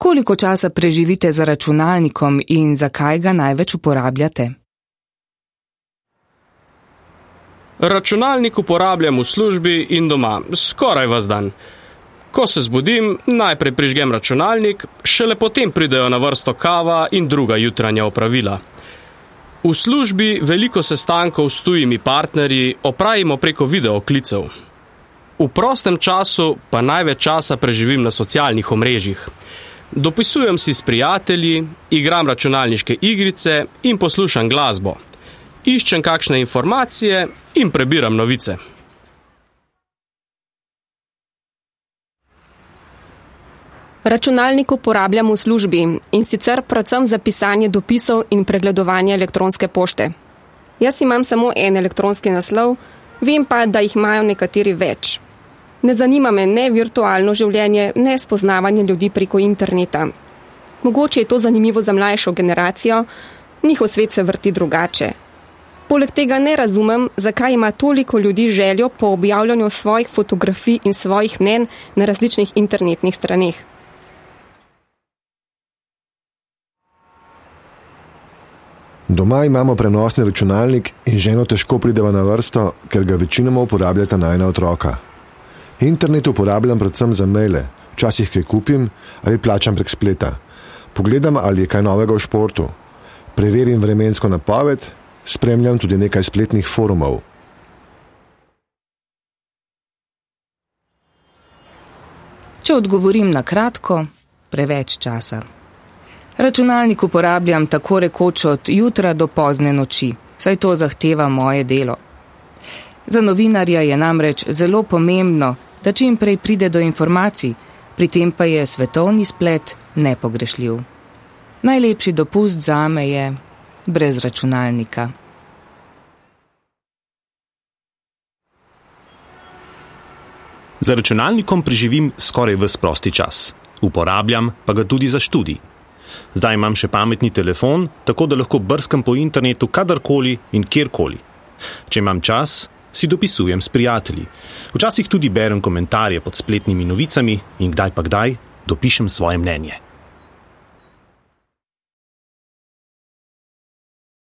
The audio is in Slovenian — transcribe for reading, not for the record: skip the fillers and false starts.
Koliko časa preživite za računalnikom in zakaj ga največ uporabljate? Računalnik uporabljam v službi in doma, skoraj ves dan. Ko se zbudim, najprej prižgem računalnik, šele potem pridejo na vrsto kava in druga jutranja opravila. V službi veliko sestankov s tujimi partnerji opravimo preko videoklicev. V prostem času pa največ časa preživim na socialnih omrežjih. Dopisujem si s prijatelji, igram računalniške igrice in poslušam glasbo. Iščem kakšne informacije in prebiram novice. Računalnik uporabljam v službi in sicer predvsem za pisanje dopisov in pregledovanje elektronske pošte. Jaz imam samo en elektronski naslov, vem pa, da jih imajo nekateri več. Ne zanima me ne virtualno življenje, ne spoznavanje ljudi preko interneta. Mogoče je to zanimivo za mlajšo generacijo, njihov svet se vrti drugače. Poleg tega ne razumem, zakaj ima toliko ljudi željo po objavljanju svojih fotografij in svojih mnenj na različnih internetnih straneh. Doma imamo prenosni računalnik in ženo težko prideva na vrsto, ker ga večinoma uporabljata najina otroka. Internet uporabljam predvsem za maile, včasih kaj kupim ali plačam prek spleta. Pogledam, ali je kaj novega v športu. Preverim vremensko napoved, spremljam tudi nekaj spletnih forumov. Če odgovorim na kratko, preveč časa. Računalnik uporabljam tako rekoč od jutra do pozne noči, saj to zahteva moje delo. Za novinarja je namreč zelo pomembno, da čim prej pride do informacij, pri tem pa je svetovni splet nepogrešljiv. Najlepši dopust zame je brez računalnika. Za računalnikom preživim skoraj ves prosti čas. Uporabljam pa ga tudi za študij. Zdaj imam še pametni telefon, tako da lahko brskam po internetu kadarkoli in kjerkoli. Če imam čas, si dopisujem s prijatelji. Včasih tudi berem komentarje pod spletnimi novicami in kdaj pa kdaj dopišem svoje mnenje.